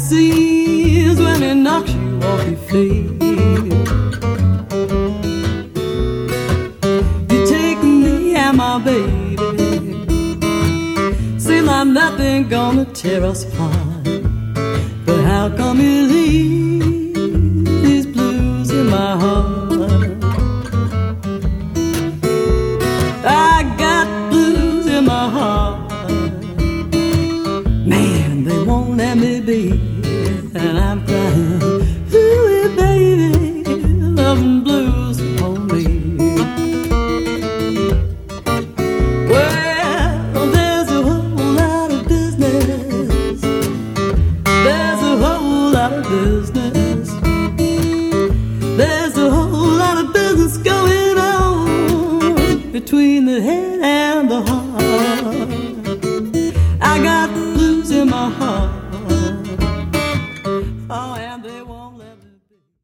seems when it knocks you off your feet. You take me and my baby, seem like nothing gonna tear us apart. But how come you leave these blues in my heart? I got blues in my heart. Man, they won't let me be, and I'm crying. Ooh, baby, loving blues on me. Well, there's a whole lot of business. There's a whole lot of business. There's a whole lot of business going on between the head and the heart.